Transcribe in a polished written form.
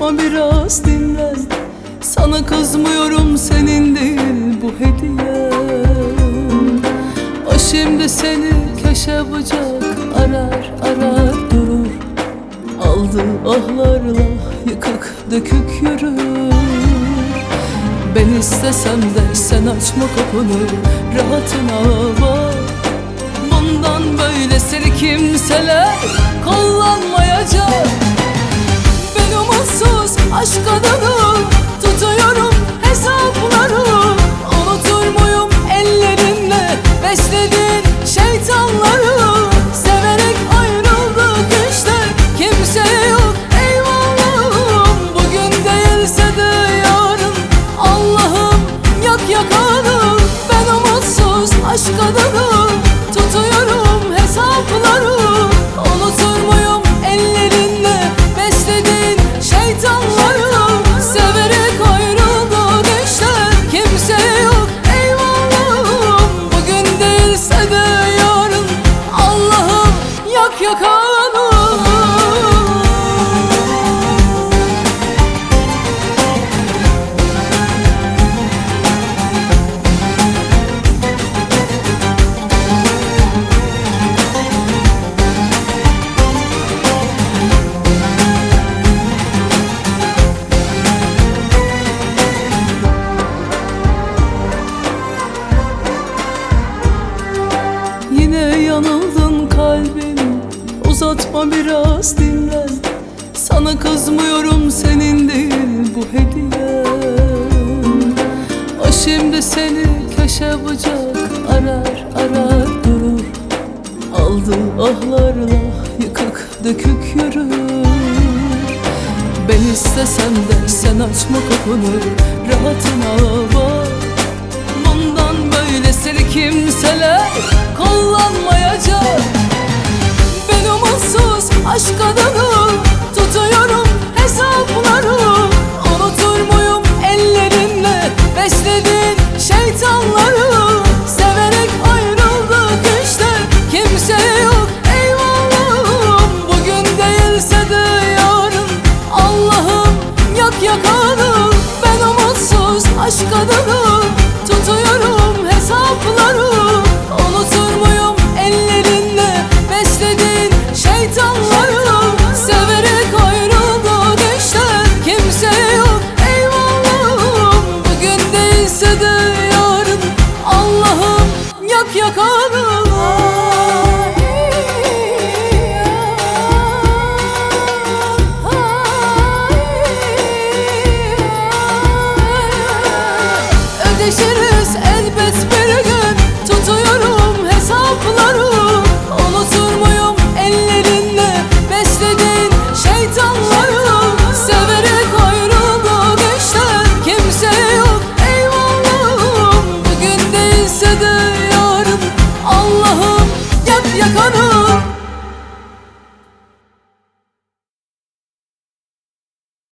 Uzatma biraz dinlen. Sana kızmıyorum, senin değil bu hediye. O şimdi seni köşe bucak arar arar durur. Aldı ahlarla yıkık dökük yürür. Ben istesem de sen açma kapını, rahatına bak. Bundan böyle seni kimseler kullanmayacak. Ben umutsuz aşk adını tutuyorum hesapları. Unutur muyum ellerinle beslediğin şeytanları? Severek ayrıldık işte, kimse yok eyvallahım. Bugün değilse de yarın Allah'ım yak yakanı. Ben umutsuz aşk adını tutuyorum hesapları. Unutur muyum ellerinle beslediğin şeytanları? Severek ayrıldık işte, kimse yok eyvallahım. Bugün değilse de yarın Allah'ım yak yakanı. Yine yanıldın kalbim, uzatma biraz dinlen. Sana kızmıyorum, senin değil bu hediye. O şimdi seni köşe bucak arar arar durur. Aldı ahlarla yıkık dökük yürür. Ben istesem de sen açma kapını, rahatına bak. Bundan böyle seni kimseler kullanmayacak. Ben umutsuz aşk adını tutuyorum hesapları. Unutur muyum ellerinle beslediğin şeytanları? Severek ayrıldık işte, kimse yok eyvallahım. Bugün değilse de yarın Allah'ım yak yakanı. Ben umutsuz aşk adını